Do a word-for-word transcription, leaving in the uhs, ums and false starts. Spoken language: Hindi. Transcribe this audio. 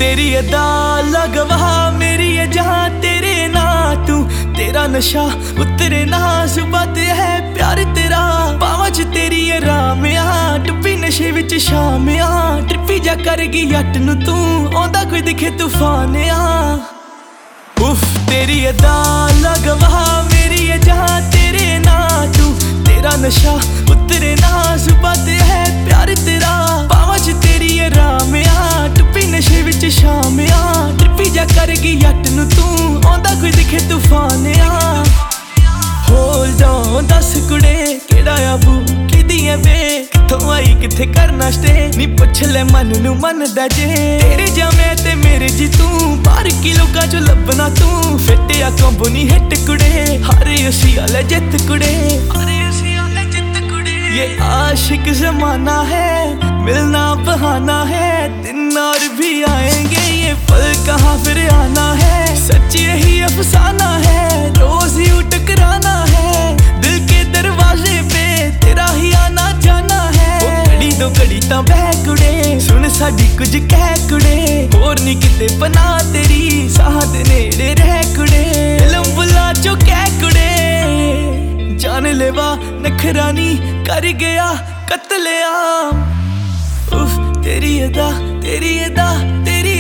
तेरी अदा लगवा मेरी है जहाँ तेरे ना तू तेरा नशा उतरे ना सुबह ते है प्यार तेरा पावा च तेरी है राम आ डुब्बी नशे विच शाम आ ट्रिपी जा करगी जट नू तू आंदा कोई दिखे तूफान आ उफ तेरी अदा लगवा मेरी है जहाँ तेरे ना तू तेरा नशा उतरे ना सुबह ते है प्यार तेरा पावा च तेरी है राम आ डुब्बी नशे विच शाम आ ट्रिपी जा करगी जट नू तू आंदा कोई दिखे तूफान आ होल्ड ऑन दस कुड़े केड़ा आबू किदी है बे किथों आई किथे करना स्टे नी पुछ ले मन नू मन दा जे तेरे जा मैं ते मेरे जी तू बाहर की लोकां चो लभना तू फिट या कंबो नी हिट कुड़े हारे उसी वाले जित कुड़े हारे उसी वाले जित कुड़े ये आशिक जमाना है मिलना बहाना है दिन और भी आएंगे ये पल कहाँ फिर आना है सच यही अफसाना है रोज ही टकराना है दिल के दरवाजे पे तेरा ही आना जाना है घड़ी दो घड़ी ता बह कुड़े सुन साडी कुछ कह कुड़े होर नी किते पना तेरी साह दे नेड़े रह कुड़े लंबुला चो कह कुड़े जान लेवा नखरानी कर गया कत्लेआम उफ तेरी अदा तेरी अदा तेरी